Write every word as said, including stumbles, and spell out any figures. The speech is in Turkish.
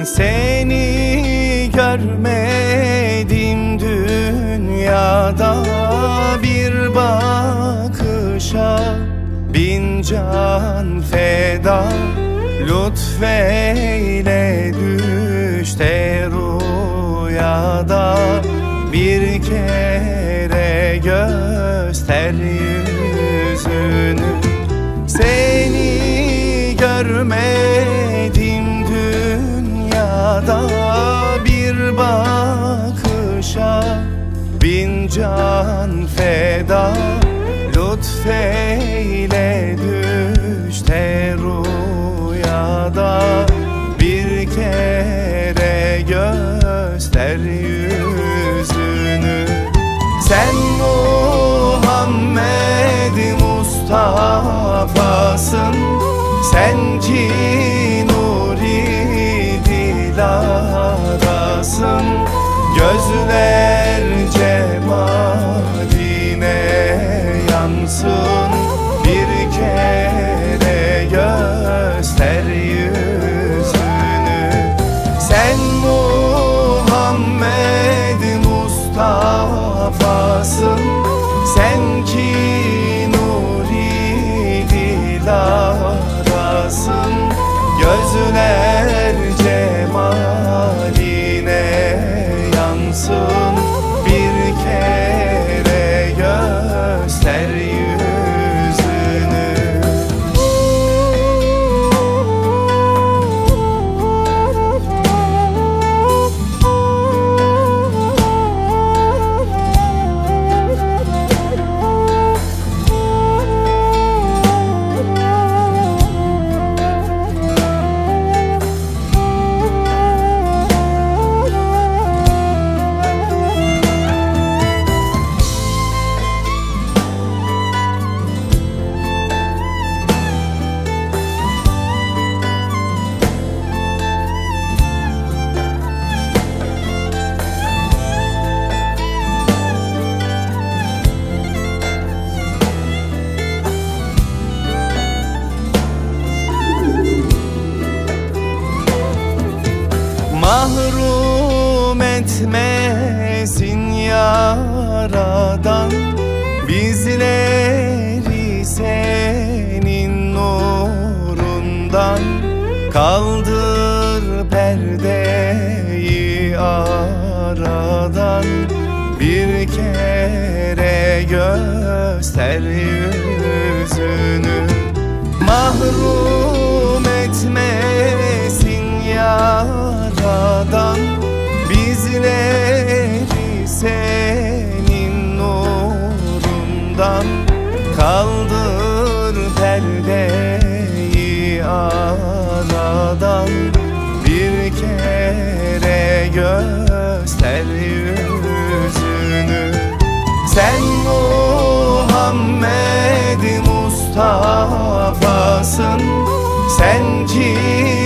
Seni görmedim dünyada, bir bakışa bin can feda. Lütfeyle düş de rüyada, bir kere göster yüzünü. Seni görmedim dünyada, bir bakışa bin can feda. Lütfeyle düş de rüyada, bir kere göster yüzünü. Sen Muhammed Mustafa'sın, sen ki nuri dilardasın. Gözler cemaline yansın, bir kere göster yüzünü. Sen Muhammed Mustafa'sın, sen ki nuri dilardasın. Gözler cemaline yansın, bir kere göster yüzünü. Mahrum etmesin yaradan bizleri senin nurundan. Kaldır perdeyi aradan, bir kere göster yüzünü. Mahrum etmesin yaradan bizleri senin nurundan. Kaldır perdeyi aradan, bir kere göster yüzünü. Sen Muhammed Mustafa'sın, sen ki